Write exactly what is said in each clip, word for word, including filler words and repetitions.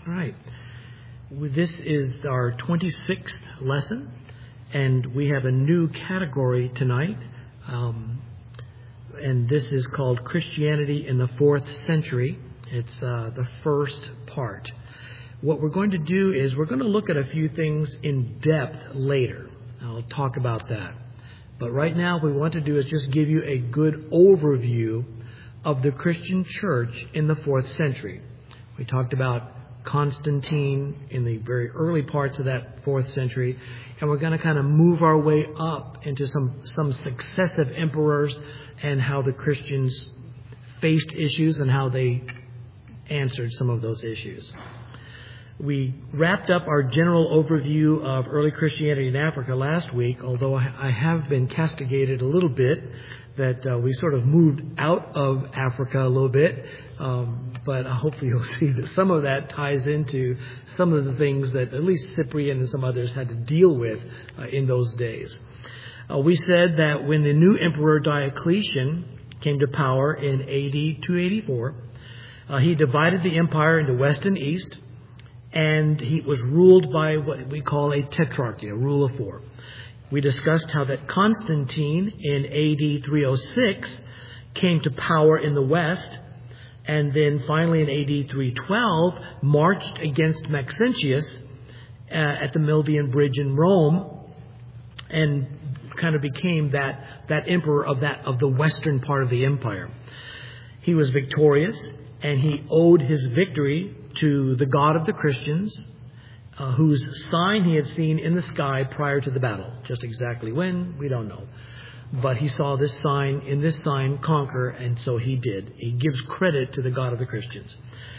All right. This is our twenty-sixth lesson, and we have a new category tonight. Um, and this is called Christianity in the Fourth Century. It's uh, the first part. What we're going to do is we're going to look at a few things in depth later. I'll talk about that. But right now, what we want to do is just give you a good overview of the Christian church in the fourth century. We talked about Constantine in the very early parts of that fourth century, and we're going to kind of move our way up into some, some successive emperors and how the Christians faced issues and how they answered some of those issues. We wrapped up our general overview of early Christianity in Africa last week, although I have been castigated a little bit that uh, we sort of moved out of Africa a little bit. Um, but hopefully you'll see that some of that ties into some of the things that at least Cyprian and some others had to deal with uh, in those days. Uh, we said that when the new emperor Diocletian came to power in A D two eighty-four, uh, he divided the empire into west and east, and he was ruled by what we call a tetrarchy, a rule of four. We discussed how that Constantine in A D three oh six came to power in the west, and then finally in A D three twelve marched against Maxentius uh, at the Milvian Bridge in Rome, and kind of became that, that emperor of that of the western part of the empire. He was victorious, and he owed his victory to the God of the Christians, uh, whose sign he had seen in the sky prior to the battle. Just exactly when, we don't know. But he saw this sign, in this sign, conquer, and so he did. He gives credit to the God of the Christians.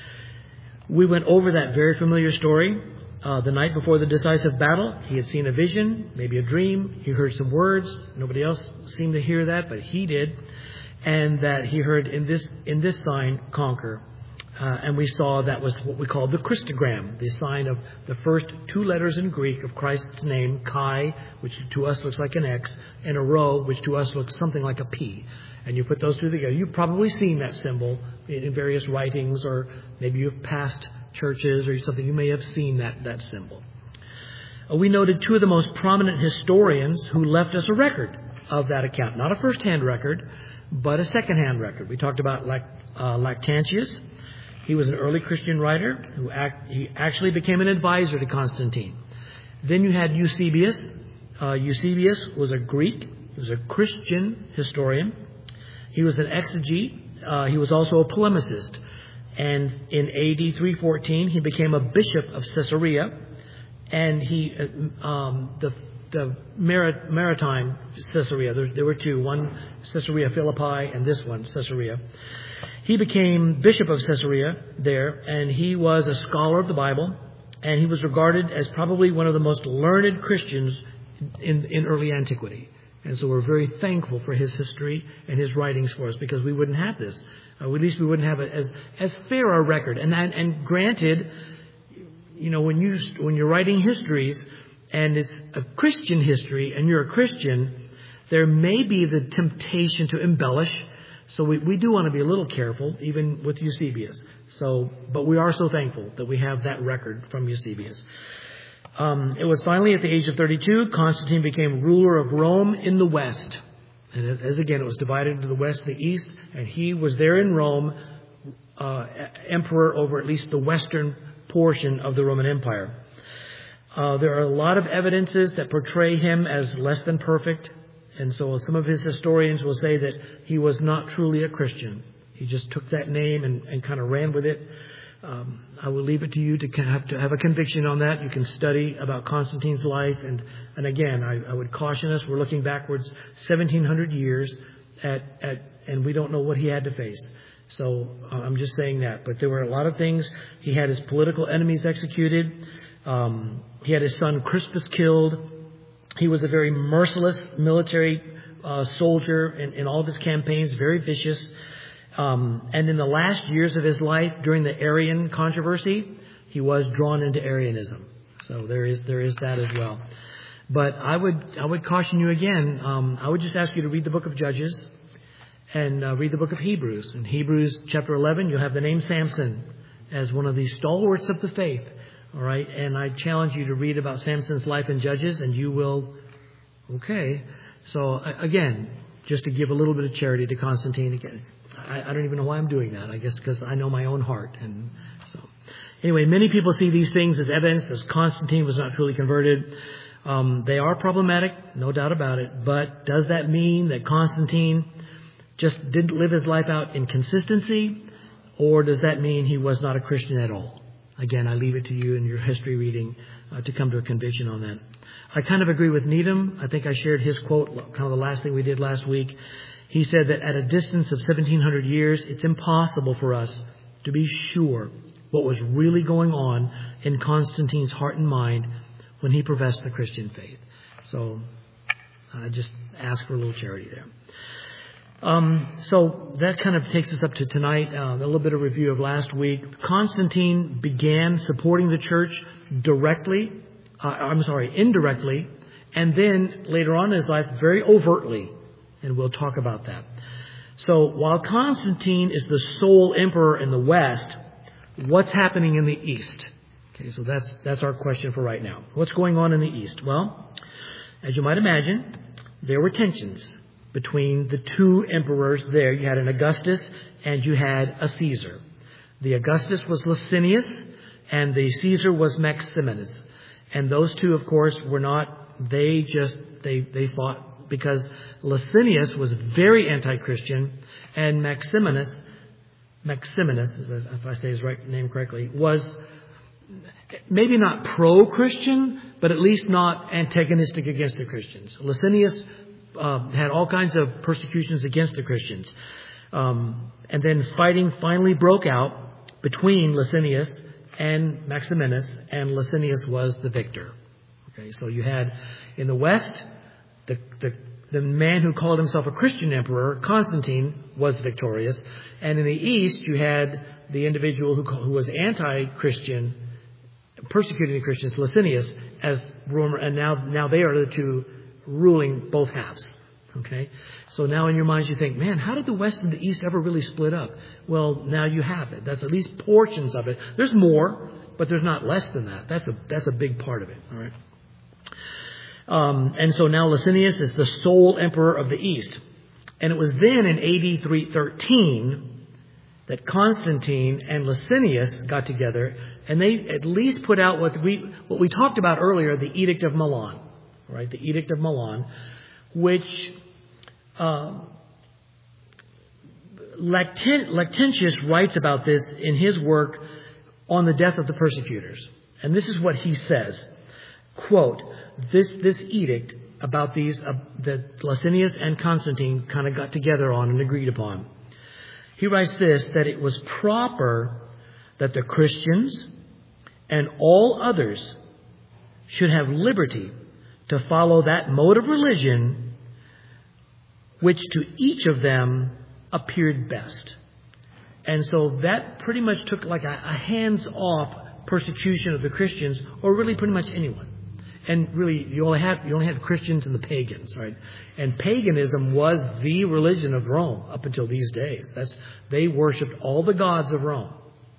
We went over that very familiar story. Uh, the night before the decisive battle, he had seen a vision, maybe a dream. He heard some words. Nobody else seemed to hear that, but he did. And that he heard, in this in this sign, conquer. Uh, and we saw that was what we call the Christogram, the sign of the first two letters in Greek of Christ's name, Chi, which to us looks like an X, and a Rho, which to us looks something like a P. And you put those two together. You've probably seen that symbol in various writings, or maybe you've passed churches or something. You may have seen that, that symbol. Uh, we noted two of the most prominent historians who left us a record of that account. Not a first-hand record, but a second-hand record. We talked about Lact- uh, Lactantius. He was an early Christian writer who act, he actually became an advisor to Constantine. Then you had Eusebius. Uh, Eusebius was a Greek. He was a Christian historian. He was an exegete. Uh, he was also a polemicist. And in A D three fourteen, he became a bishop of Caesarea. And he, uh, um, the the Marit, maritime Caesarea, there, there were two, one Caesarea Philippi and this one, Caesarea. He became bishop of Caesarea there, and he was a scholar of the Bible, and he was regarded as probably one of the most learned Christians in, in early antiquity. And so we're very thankful for his history and his writings for us, because we wouldn't have this. Uh, at least we wouldn't have it as, as fair a record. And, and, and granted, you know, when, you, when you're writing histories, and it's a Christian history, and you're a Christian, there may be the temptation to embellish. So we, we do want to be a little careful, even with Eusebius. So, but we are so thankful that we have that record from Eusebius. Um, it was finally at the age of thirty-two, Constantine became ruler of Rome in the west. And as, as again, it was divided into the west and the east, and he was there in Rome, uh, emperor over at least the western portion of the Roman Empire. Uh, there are a lot of evidences that portray him as less than perfect. And so some of his historians will say that he was not truly a Christian. He just took that name and, and kind of ran with it. Um, I will leave it to you to have to have a conviction on that. You can study about Constantine's life. And, and again, I, I would caution us. We're looking backwards seventeen hundred years at, at, and we don't know what he had to face. So uh, I'm just saying that. But there were a lot of things. He had his political enemies executed. Um, he had his son Crispus killed. He was a very merciless military uh, soldier in, in all of his campaigns, very vicious. Um, and in the last years of his life, during the Arian controversy, he was drawn into Arianism. So there is there is that as well. But I would I would caution you again. Um, I would just ask you to read the book of Judges and uh, read the book of Hebrews. In Hebrews chapter eleven, you'll have the name Samson. as one of these stalwarts of the faith. All right. And I challenge you to read about Samson's life in Judges, and you will. Okay. So again, just to give a little bit of charity to Constantine again. I, I don't even know why I'm doing that. I guess because I know my own heart. And so anyway, many people see these things as evidence that Constantine was not truly converted. Um, they are problematic, no doubt about it. But does that mean that Constantine just didn't live his life out in consistency? Or does that mean he was not a Christian at all? Again, I leave it to you in your history reading uh, to come to a conviction on that. I kind of agree with Needham. I think I shared his quote, kind of the last thing we did last week. He said that at a distance of seventeen hundred years, it's impossible for us to be sure what was really going on in Constantine's heart and mind when he professed the Christian faith. So I just ask for a little charity there. Um, so that kind of takes us up to tonight, uh, a little bit of review of last week. Constantine began supporting the church directly, uh, I'm sorry, indirectly, and then later on in his life, very overtly. And we'll talk about that. So while Constantine is the sole emperor in the West, what's happening in the East? Okay, so that's, that's our question for right now. What's going on in the East? Well, as you might imagine, there were tensions between the two emperors there. You had an Augustus and you had a Caesar. The Augustus was Licinius and the Caesar was Maximinus. And those two, of course, were not, they just, they, they fought because Licinius was very anti-Christian and Maximinus, Maximinus, if I say his right name correctly, was maybe not pro-Christian, but at least not antagonistic against the Christians. Licinius Uh, had all kinds of persecutions against the Christians. Um, and then fighting finally broke out between Licinius and Maximinus, and Licinius was the victor. Okay, so you had in the West, the, the, the man who called himself a Christian emperor, Constantine, was victorious. And in the East, you had the individual who, who was anti-Christian, persecuting the Christians, Licinius, as ruler, and now, now they are the two ruling both halves. Okay? So now in your minds you think, man, how did the West and the East ever really split up? Well, now you have it. That's at least portions of it. There's more, but there's not less than that. That's a that's a big part of it. All right. Um, and so now Licinius is the sole emperor of the East. And it was then in A D three thirteen that Constantine and Licinius got together, and they at least put out what we what we talked about earlier, the Edict of Milan. Right, the Edict of Milan, which uh, Lacten- Lactantius writes about this in his work on the death of the persecutors. And this is what he says, quote, this this edict about these, uh, that Licinius and Constantine kind of got together on and agreed upon. He writes this, that it was proper that the Christians and all others should have liberty to follow that mode of religion which to each of them appeared best. And so that pretty much took like a, a hands-off persecution of the Christians, or really pretty much anyone. And really, you only had you only had Christians and the pagans, right? And paganism was the religion of Rome up until these days. That's they worshipped all the gods of Rome.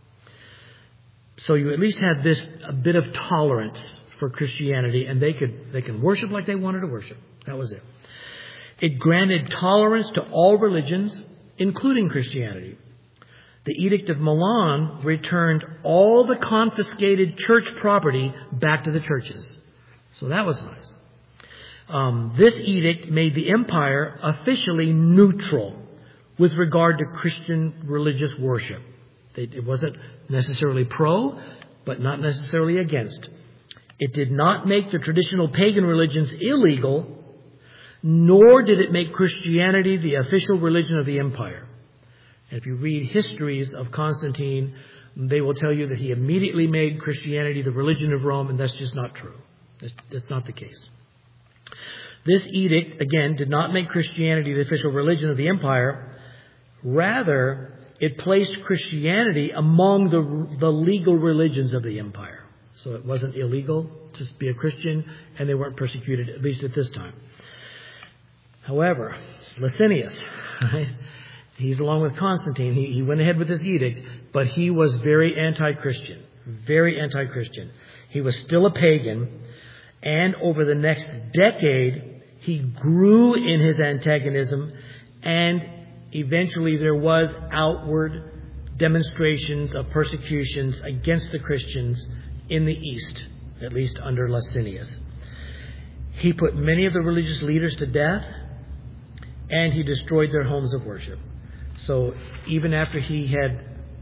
So you at least had this a bit of tolerance for Christianity, and they could they can worship like they wanted to worship. That was it. It granted tolerance to all religions, including Christianity. The Edict of Milan returned all the confiscated church property back to the churches. So that was nice. Um, this edict made the empire officially neutral with regard to Christian religious worship. It, it wasn't necessarily pro, but not necessarily against. It did not make the traditional pagan religions illegal, nor did it make Christianity the official religion of the empire. And if you read histories of Constantine, they will tell you that he immediately made Christianity the religion of Rome, and that's just not true. That's, that's not the case. This edict, again, did not make Christianity the official religion of the empire. Rather, it placed Christianity among the, the legal religions of the empire. So it wasn't illegal to be a Christian, and they weren't persecuted, at least at this time. However, Licinius, right? He's along with Constantine. He, he went ahead with this edict, but he was very anti-Christian. Very anti-Christian. He was still a pagan. And over the next decade, he grew in his antagonism. And eventually there was outward demonstrations of persecutions against the Christians in the East, at least under Licinius. He put many of the religious leaders to death, and he destroyed their homes of worship. So even after he had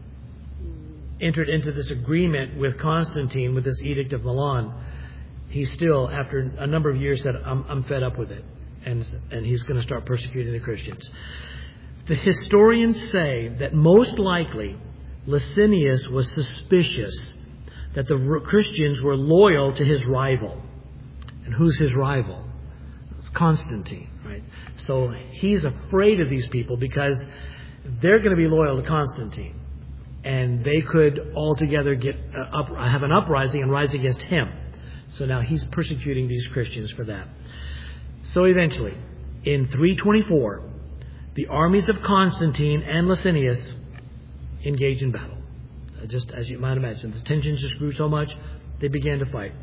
entered into this agreement with Constantine, with this Edict of Milan, he still, after a number of years, said, I'm, I'm fed up with it. And, and he's going to start persecuting the Christians. The historians say that most likely Licinius was suspicious that the Christians were loyal to his rival. And who's his rival? It's Constantine, right? So he's afraid of these people because they're going to be loyal to Constantine. And they could altogether get uh, up, have an uprising and rise against him. So now he's persecuting these Christians for that. So eventually, in three twenty-four, the armies of Constantine and Licinius engage in battle. Just as you might imagine, the tensions just grew so much, they began to fight.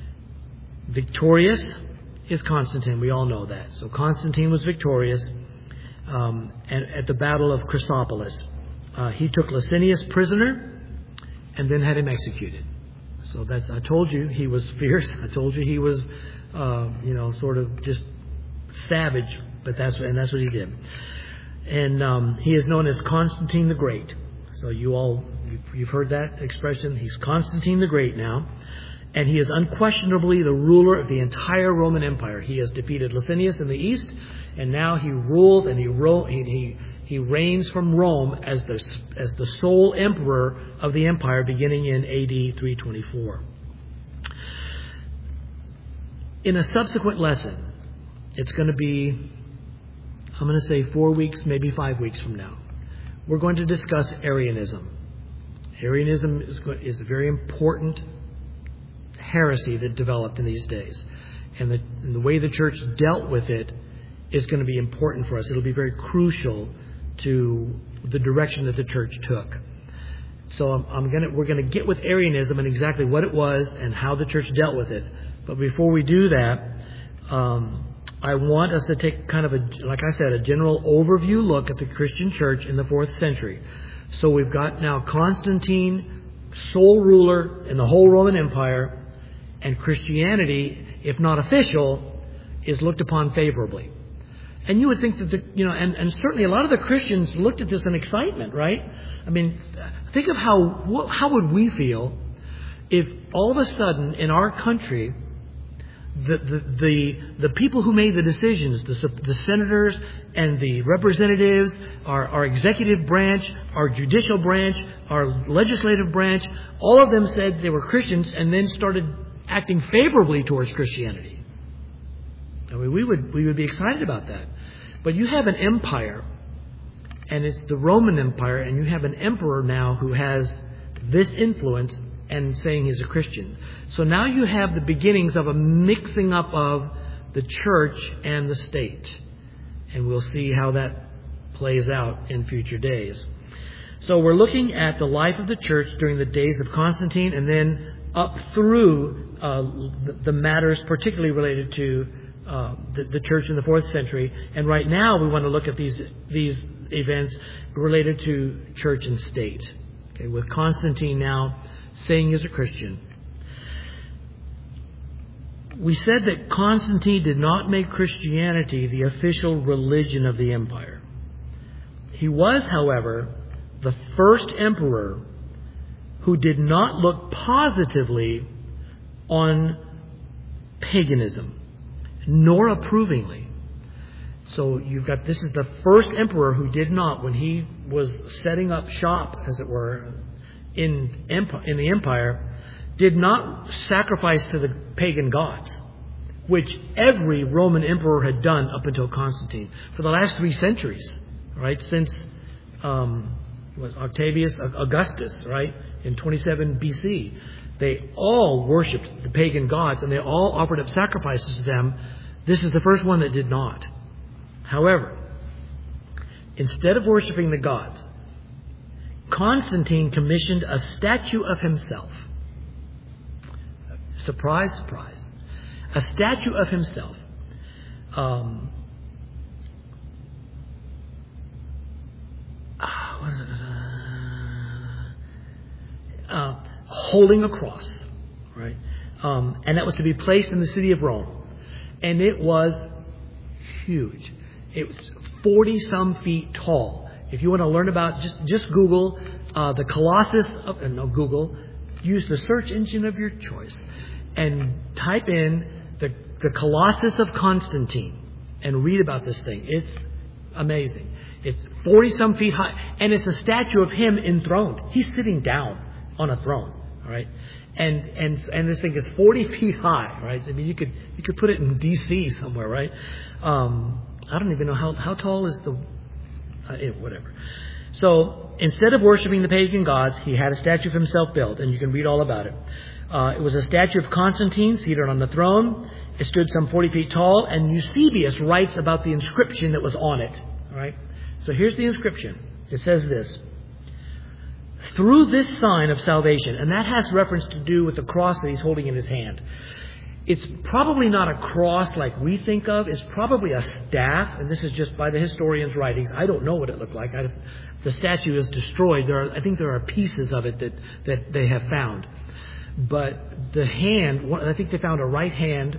Victorious is Constantine. We all know that. So Constantine was victorious um, and at the Battle of Chrysopolis. Uh, he took Licinius prisoner and then had him executed. So that's, I told you he was fierce. I told you he was, uh, you know, sort of just savage. But that's and that's what he did. And um, he is known as Constantine the Great. So you all, you've heard that expression. He's Constantine the Great now. And he is unquestionably the ruler of the entire Roman Empire. He has defeated Licinius in the east. And now he rules and he, ro- he, he, he reigns from Rome as the, as the sole emperor of the empire beginning in A D three twenty-four. In a subsequent lesson, it's going to be, I'm going to say four weeks, maybe five weeks from now, we're going to discuss Arianism. Arianism is, is a very important heresy that developed in these days. And the, and the way the church dealt with it is going to be important for us. It'll be very crucial to the direction that the church took. So I'm, I'm going to, we're going to get with Arianism and exactly what it was and how the church dealt with it. But before we do that, um, I want us to take kind of a, like I said, a general overview look at the Christian church in the fourth century. So we've got now Constantine, sole ruler in the whole Roman Empire, and Christianity, if not official, is looked upon favorably. And you would think that the, you know, and, and certainly a lot of the Christians looked at this in excitement, right? I mean, think of how, how would we feel if all of a sudden in our country, The, the the the people who made the decisions, the, the senators and the representatives, our, our executive branch, our judicial branch, our legislative branch, all of them said they were Christians and then started acting favorably towards Christianity. I mean, we would we would be excited about that. But you have an empire, and it's the Roman Empire, and you have an emperor now who has this influence and saying he's a Christian. So now you have the beginnings of a mixing up of the church and the state. And we'll see how that plays out in future days. So we're looking at the life of the church during the days of Constantine and then up through uh, the, the matters particularly related to uh, the, the church in the fourth century. And right now we want to look at these, these events related to church and state. Okay, with Constantine now saying he's a Christian. We said that Constantine did not make Christianity the official religion of the empire. He was, however, the first emperor who did not look positively on paganism, nor approvingly. So you've got, this is the first emperor who did not, when he was setting up shop, as it were, in empire, in the empire, did not sacrifice to the pagan gods, which every Roman emperor had done up until Constantine for the last three centuries, right? Since um, was Octavius Augustus, right, in twenty-seven B C, they all worshipped the pagan gods and they all offered up sacrifices to them. This is the first one that did not. However, instead of worshiping the gods, Constantine commissioned a statue of himself. Surprise, surprise. A statue of himself. Um, what is it? Uh, uh, holding a cross, right? Um, and that was to be placed in the city of Rome. And it was huge. It was forty some feet tall. If you want to learn about, just just Google uh, the Colossus of uh, no Google. Use the search engine of your choice and type in the the Colossus of Constantine and read about this thing. It's amazing. It's forty some feet high, and it's a statue of him enthroned. He's sitting down on a throne. All right. And and and this thing is forty feet high, right? I mean, you could you could put it in D C somewhere, right? Um, I don't even know how how tall is the uh, whatever. So instead of worshiping the pagan gods, he had a statue of himself built, and you can read all about it. Uh, it was a statue of Constantine seated on the throne. It stood some forty feet tall, and Eusebius writes about the inscription that was on it. All right. So here's the inscription. It says this. Through this sign of salvation, and that has reference to do with the cross that he's holding in his hand. It's probably not a cross like we think of. It's probably a staff, and this is just by the historian's writings. I don't know what it looked like. I, the statue is destroyed. There are, I think there are pieces of it that, that they have found. But the hand, I think they found a right hand.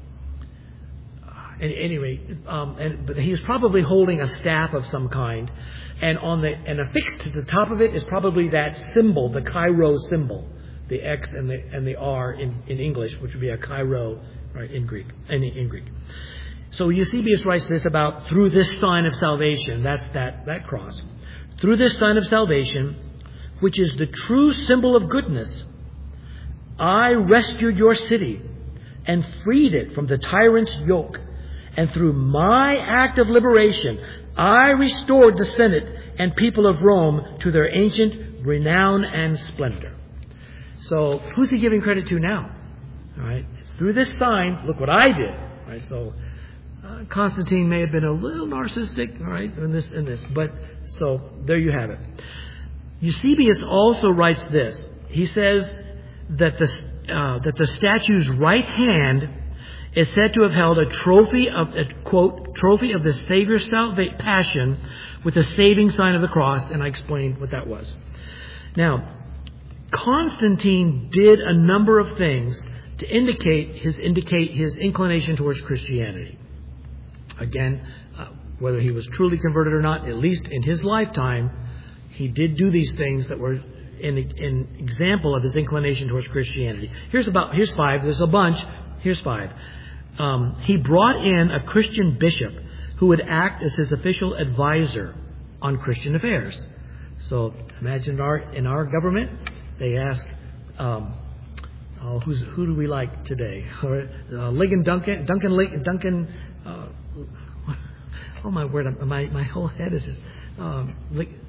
And anyway, um, and but he was probably holding a staff of some kind, and on the and affixed to the top of it is probably that symbol, the Chi-Rho symbol, the X and the and the R in, in English, which would be a Chi-Rho, right, in Greek, in, in Greek. So Eusebius writes this about through this sign of salvation. That's that that cross. Through this sign of salvation, which is the true symbol of goodness, I rescued your city and freed it from the tyrant's yoke. And through my act of liberation, I restored the Senate and people of Rome to their ancient renown and splendor. So who's he giving credit to now? All right. It's through this sign, look what I did. All right. So uh, Constantine may have been a little narcissistic, all right, in this, in this. But so there you have it. Eusebius also writes this. He says that the, uh, that the statue's right hand is said to have held a trophy of a quote trophy of the Savior's salvation passion with the saving sign of the cross, and I explained what that was. Now, Constantine did a number of things to indicate his indicate his inclination towards Christianity. Again, uh, whether he was truly converted or not, at least in his lifetime, he did do these things that were an, an example of his inclination towards Christianity. Here's about here's five. There's a bunch. Here's five. Um, he brought in a Christian bishop who would act as his official advisor on Christian affairs. So imagine in our, in our government, they ask, um, oh, who's, who do we like today? uh, Ligon Duncan, Duncan, Duncan. Uh, oh my word, my my whole head is just um,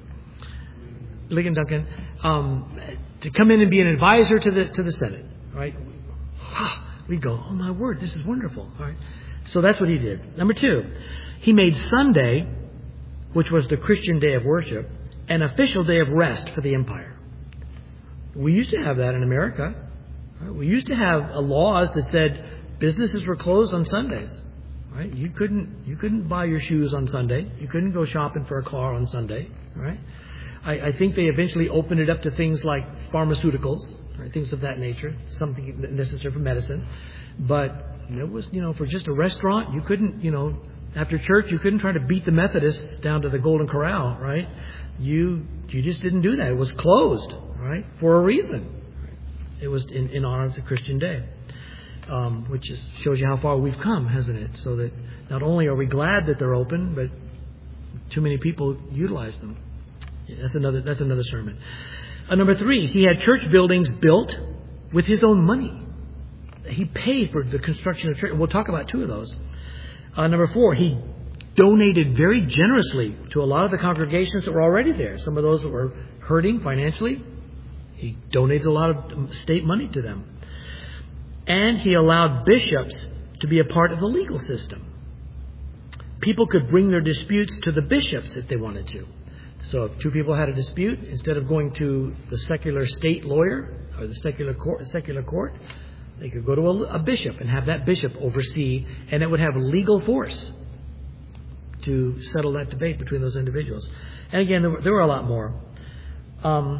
Ligon Duncan um, to come in and be an advisor to the to the Senate, right? We'd go, oh my word, this is wonderful. All right. So that's what he did. Number two, he made Sunday, which was the Christian day of worship, an official day of rest for the empire. We used to have that in America. Right? We used to have uh, laws that said businesses were closed on Sundays. Right? You couldn't you couldn't buy your shoes on Sunday. You couldn't go shopping for a car on Sunday. Right? I, I think they eventually opened it up to things like pharmaceuticals. Right, things of that nature, something necessary for medicine. But it was, you know, for just a restaurant, you couldn't, you know, after church, you couldn't try to beat the Methodists down to the Golden Corral, right? You you just didn't do that. It was closed, right, for a reason. It was in, in honor of the Christian day, um, which is, shows you how far we've come, hasn't it? So that not only are we glad that they're open, but too many people utilize them. Yeah, that's another that's another sermon. Uh, number three, he had church buildings built with his own money. He paid for the construction of church. We'll talk about two of those. Uh, number four, he donated very generously to a lot of the congregations that were already there. Some of those that were hurting financially, he donated a lot of state money to them. And he allowed bishops to be a part of the legal system. people could bring their disputes to the bishops if they wanted to. So if two people had a dispute, instead of going to the secular state lawyer or the secular court, secular court, they could go to a, a bishop and have that bishop oversee, and it would have legal force to settle that debate between those individuals. And again, there were, there were a lot more. Um,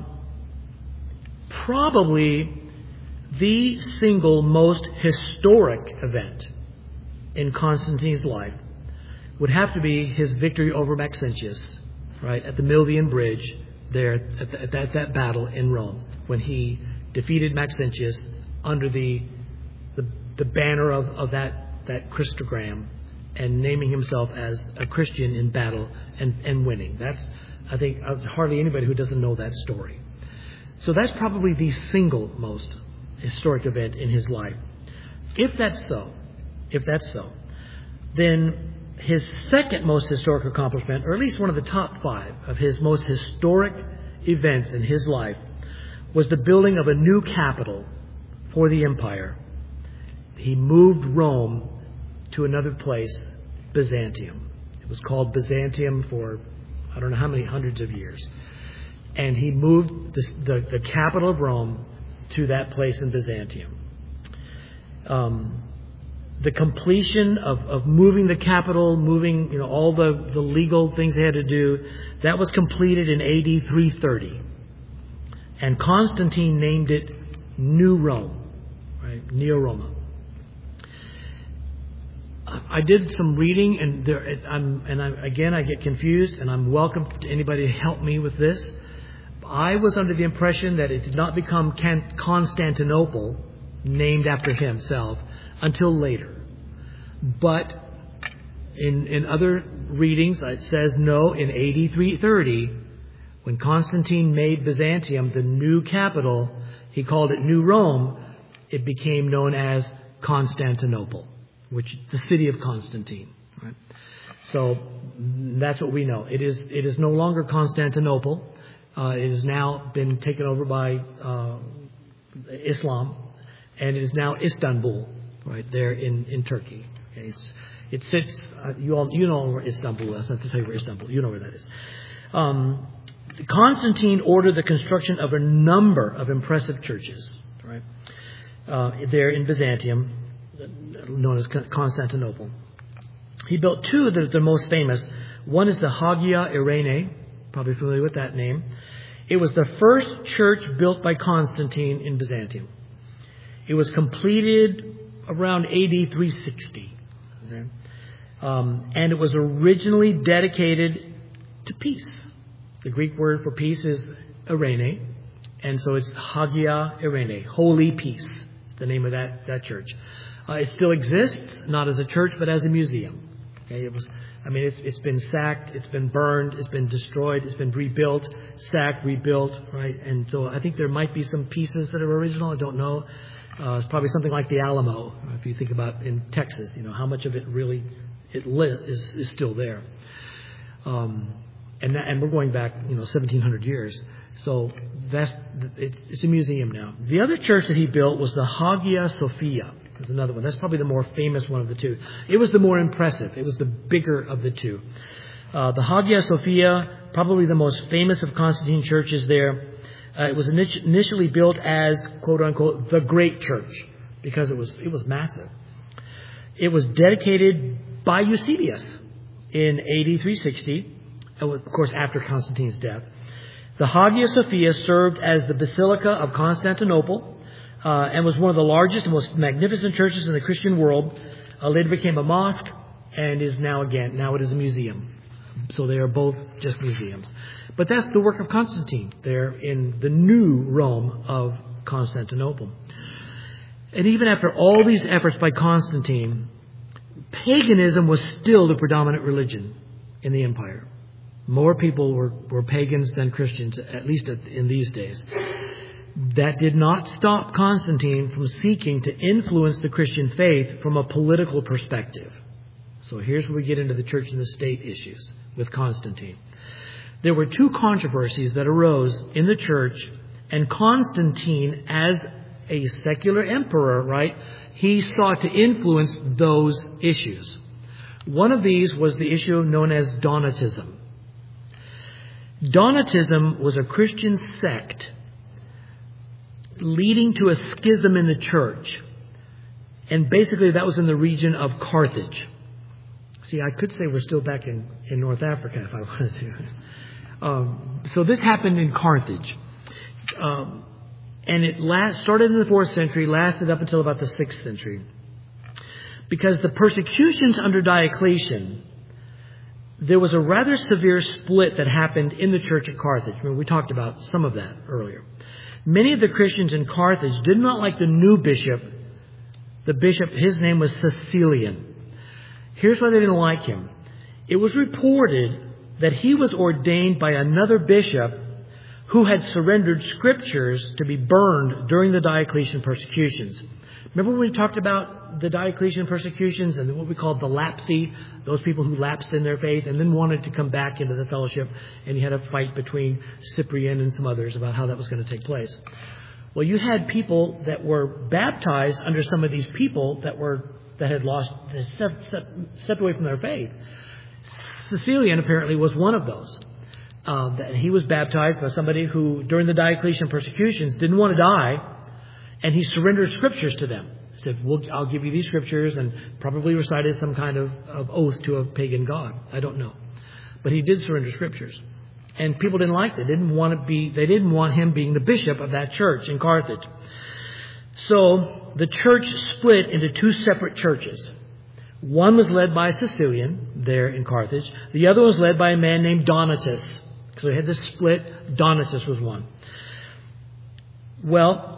probably the single most historic event in Constantine's life would have to be his victory over Maxentius, right, at the Milvian Bridge there at, the, at, that, at that battle in Rome, when he defeated Maxentius under the the, the banner of, of that, that Christogram, and naming himself as a Christian in battle and, and winning. That's, I think, uh, hardly anybody who doesn't know that story. So that's probably the single most historic event in his life. If that's so, if that's so, then his second most historic accomplishment, or at least one of the top five of his most historic events in his life, was the building of a new capital for the empire. He moved Rome to another place, Byzantium. It was called Byzantium for I don't know how many hundreds of years. And he moved the, the, the capital of Rome to that place in Byzantium. Um, the completion of, of moving the capital, moving you know all the, the legal things they had to do, that was completed in A D three thirty. And Constantine named it New Rome, right? Neo-Roma. I did some reading, and there, I'm, and I, again, I get confused, and I'm welcome to anybody to help me with this. I was under the impression that it did not become Constantinople, named after himself, until later. But in in other readings, it says no, in A D three thirty, when Constantine made Byzantium the new capital, he called it New Rome, it became known as Constantinople, which the city of Constantine. Right? So that's what we know. It is it is no longer Constantinople. Uh, it has now been taken over by uh, Islam, and it is now Istanbul, right there in, in Turkey. Okay, it's it sits. Uh, you all you know where Istanbul is. Not to tell you where Istanbul. You know where that is. Um, Constantine ordered the construction of a number of impressive churches, right, uh, there in Byzantium, known as Constantinople. He built two that are the most famous. One is the Hagia Irene, probably familiar with that name. It was the first church built by Constantine in Byzantium. It was completed around A D three sixty. Okay? Um, and it was originally dedicated to peace. The Greek word for peace is Irene. And so it's Hagia Irene, Holy Peace, is the name of that, that church. Uh, it still exists, not as a church, but as a museum. Okay, it was. I mean, it's it's been sacked, it's been burned, it's been destroyed, it's been rebuilt, sacked, rebuilt, right? And so I think there might be some pieces that are original. I don't know. Uh, it's probably something like the Alamo, if you think about in Texas. You know, how much of it really it li- is is still there. Um, and that, and we're going back, you know, seventeen hundred years. So that's it's, it's a museum now. The other church that he built was the Hagia Sophia. There's another one. That's probably the more famous one of the two. It was the more impressive. It was the bigger of the two. Uh, the Hagia Sophia, probably the most famous of Constantine churches there. Uh, it was init- initially built as, quote unquote, the Great Church, because it was it was massive. It was dedicated by Eusebius in A D three sixty, of course after Constantine's death. The Hagia Sophia served as the Basilica of Constantinople, Uh, and was one of the largest and most magnificent churches in the Christian world. Uh, later became a mosque, and is now again, now it is a museum. So they are both just museums. But that's the work of Constantine there in the new Rome of Constantinople. And even after all these efforts by Constantine, paganism was still the predominant religion in the empire. More people were, were pagans than Christians, at least in these days. That did not stop Constantine from seeking to influence the Christian faith from a political perspective. So here's where we get into the church and the state issues with Constantine. There were two controversies that arose in the church, and Constantine, as a secular emperor, right, he sought to influence those issues. One of these was the issue known as Donatism. Donatism was a Christian sect leading to a schism in the church. And basically that was in the region of Carthage. See, I could say we're still back in, in North Africa if I wanted to. Um, so this happened in Carthage. Um, and it last, started in the fourth century, lasted up until about the sixth century. Because the persecutions under Diocletian, there was a rather severe split that happened in the church at Carthage. I mean, we talked about some of that earlier. Many of the Christians in Carthage did not like the new bishop. The bishop, his name was Cecilian. Here's why they didn't like him. It was reported that he was ordained by another bishop who had surrendered scriptures to be burned during the Diocletian persecutions. Remember when we talked about the Diocletian persecutions and what we called the lapsi, those people who lapsed in their faith and then wanted to come back into the fellowship, and you had a fight between Cyprian and some others about how that was going to take place. Well, you had people that were baptized under some of these people that were that had lost, stepped, stepped, stepped away from their faith. Cecilian apparently was one of those. Um, that he was baptized by somebody who, during the Diocletian persecutions, didn't want to die. And he surrendered scriptures to them. He said, well, I'll give you these scriptures, and probably recited some kind of, of oath to a pagan god. I don't know. But he did surrender scriptures. And people didn't like that. They didn't want to be, they didn't want him being the bishop of that church in Carthage. So the church split into two separate churches. One was led by Cecilian there in Carthage. The other was led by a man named Donatus. So they had this split. Donatus was one. Well,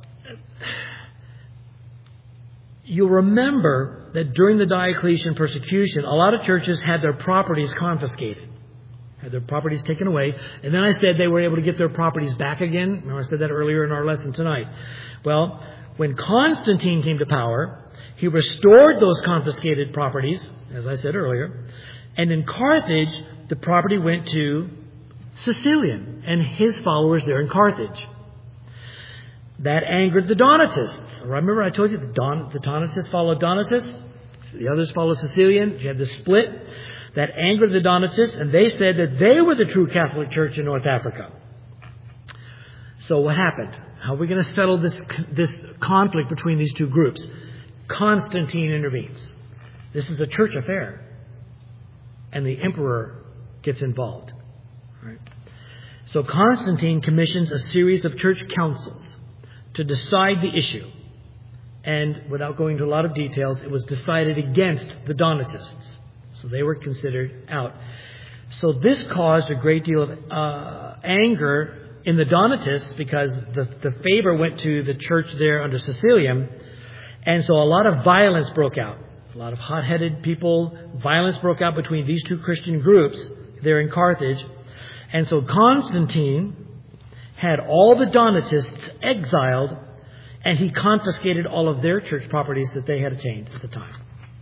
you'll remember that during the Diocletian persecution, a lot of churches had their properties confiscated, had their properties taken away. And then I said they were able to get their properties back again. Remember, I said that earlier in our lesson tonight. Well, when Constantine came to power, he restored those confiscated properties, as I said earlier. And in Carthage, the property went to Cecilian and his followers there in Carthage. That angered the Donatists. Remember I told you the, Don, the Donatists followed Donatus. The others followed Cecilian. You had the split. That angered the Donatists, and they said that they were the true Catholic Church in North Africa. So what happened? How are we going to settle this, this conflict between these two groups? Constantine intervenes. This is a church affair. And the emperor gets involved. Right? So Constantine commissions a series of church councils to decide the issue. And without going into a lot of details, it was decided against the Donatists. So they were considered out. So this caused a great deal of uh, anger in the Donatists because the, the favor went to the church there under Cecilian. And so a lot of violence broke out. A lot of hot-headed people. Violence broke out between these two Christian groups there in Carthage. And so Constantine had all the Donatists exiled, and he confiscated all of their church properties that they had attained at the time.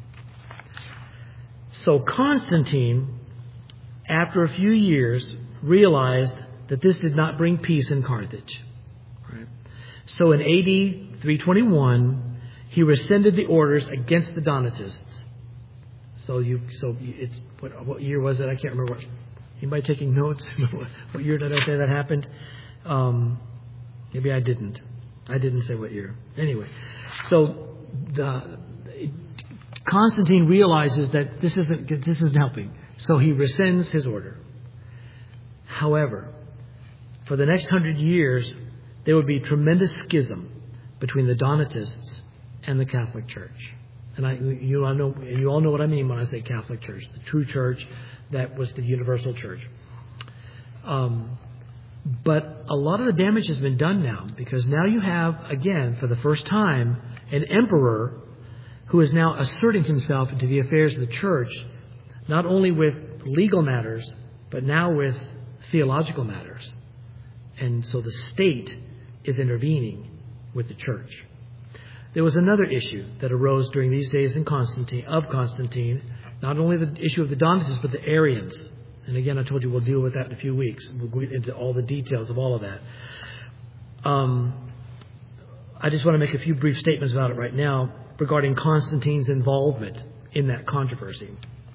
So Constantine, after a few years, realized that this did not bring peace in Carthage. Right? So in A D three twenty-one, he rescinded the orders against the Donatists. So you, so it's what, what year was it? I can't remember. What, anybody taking notes? What year did I say that happened? Um, maybe I didn't. I didn't say what year. Anyway, so the, Constantine realizes that this isn't this isn't helping, so he rescinds his order. However, for the next hundred years, there would be tremendous schism between the Donatists and the Catholic Church. And I, you all know, you all know what I mean when I say Catholic Church, the true church that was the universal church. Um, but a lot of the damage has been done now, because now you have, again, for the first time, an emperor who is now asserting himself into the affairs of the church, not only with legal matters, but now with theological matters. And so the state is intervening with the church. There was another issue that arose during these days in Constantine, of Constantine, not only the issue of the Donatists, but the Arians. And again, I told you we'll deal with that in a few weeks. We'll go into all the details of all of that. Um, I just want to make a few brief statements about it right now regarding Constantine's involvement in that controversy.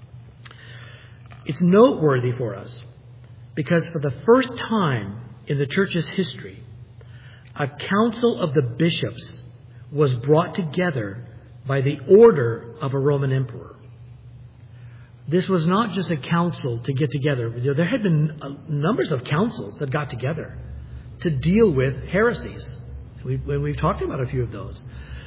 It's noteworthy for us because for the first time in the church's history, a council of the bishops was brought together by the order of a Roman emperor. This was not just a council to get together. There had been numbers of councils that got together to deal with heresies. We, we've talked about a few of those.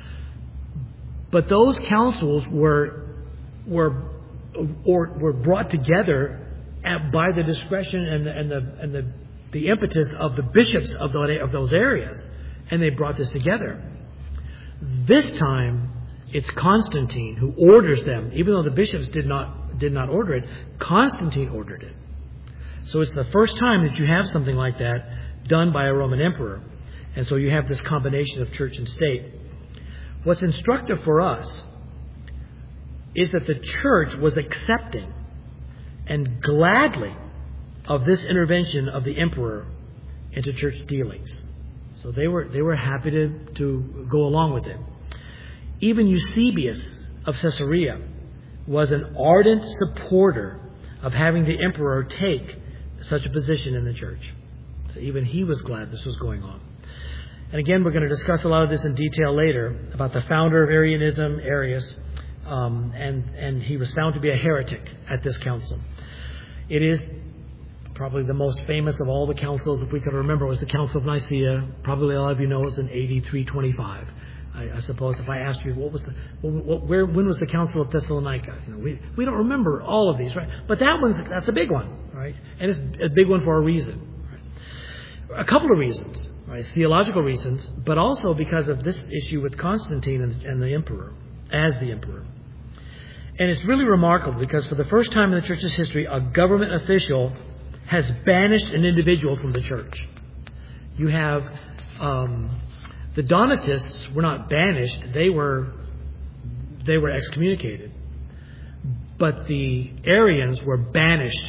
But those councils were were or were brought together at, by the discretion and the and the and the, the impetus of the bishops of the, of those areas, and they brought this together. This time, it's Constantine who orders them, even though the bishops did not did not order it. Constantine ordered it. So it's the first time that you have something like that done by a Roman emperor, and so you have this combination of church and state. What's instructive for us is that the church was accepting and gladly of this intervention of the emperor into church dealings. So they were they were happy to, to go along with it. Even Eusebius of Caesarea was an ardent supporter of having the emperor take such a position in the church. So even he was glad this was going on. And again, we're going to discuss a lot of this in detail later about the founder of Arianism, Arius, um, and, and he was found to be a heretic at this council. It is probably the most famous of all the councils, if we could remember, was the Council of Nicaea. Probably a lot of you know it was in A D three twenty-five. I, I suppose if I asked you, what was the, what, where, when was the Council of Thessalonica? You know, we we don't remember all of these, right? But that one's that's a big one, right? And it's a big one for a reason. Right? A couple of reasons, right? Theological reasons, but also because of this issue with Constantine and, and the emperor, as the emperor. And it's really remarkable because for the first time in the church's history, a government official has banished an individual from the church. You have um, the Donatists were not banished; they were they were excommunicated. But the Arians were banished,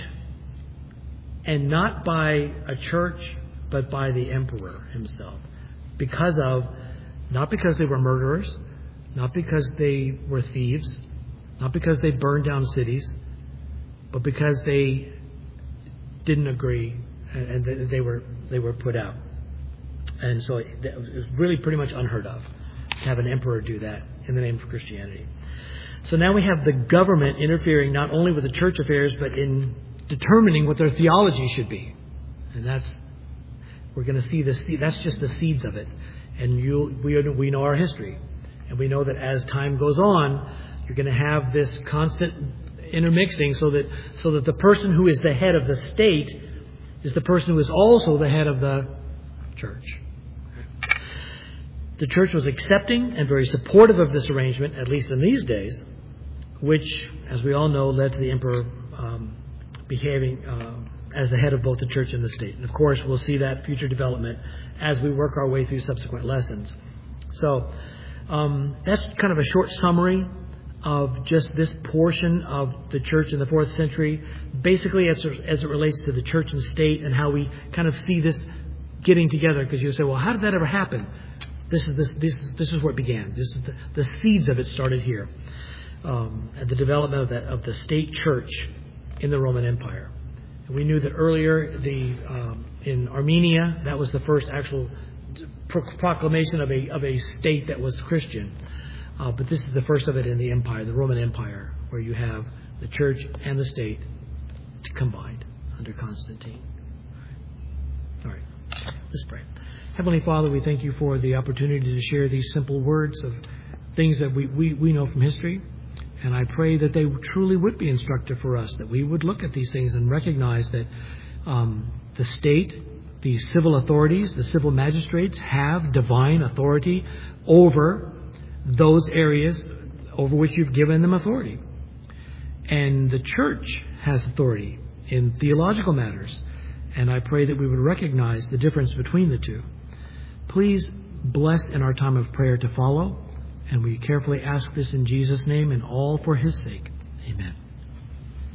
and not by a church, but by the emperor himself, because of not because they were murderers, not because they were thieves, not because they burned down cities, but because they didn't agree, and they were they were put out. And so it was really pretty much unheard of to have an emperor do that in the name of Christianity. So now we have the government interfering not only with the church affairs, but in determining what their theology should be. And that's we're going to see this. That's just the seeds of it. And you we we know our history, and we know that as time goes on, you're going to have this constant intermixing, so that so that the person who is the head of the state is the person who is also the head of the church. The church was accepting and very supportive of this arrangement, at least in these days, which, as we all know, led to the emperor um, behaving uh, as the head of both the church and the state. And of course, we'll see that future development as we work our way through subsequent lessons. So um, that's kind of a short summary of just this portion of the church in the fourth century, basically as, as it relates to the church and state and how we kind of see this getting together. Because you say, well, how did that ever happen? This is this this is, this is where it began. This is the, the seeds of it started here, um, at the development of that of the state church in the Roman Empire. And we knew that earlier the um, in Armenia that was the first actual pro- proclamation of a of a state that was Christian. Uh, but this is the first of it in the empire, the Roman Empire, where you have the church and the state combined under Constantine. All right, let's pray. Heavenly Father, we thank you for the opportunity to share these simple words of things that we, we, we know from history. And I pray that they truly would be instructive for us, that we would look at these things and recognize that um, the state, the civil authorities, the civil magistrates have divine authority over those areas over which you've given them authority. And the church has authority in theological matters. And I pray that we would recognize the difference between the two. Please bless in our time of prayer to follow. And we carefully ask this in Jesus' name and all for his sake. Amen.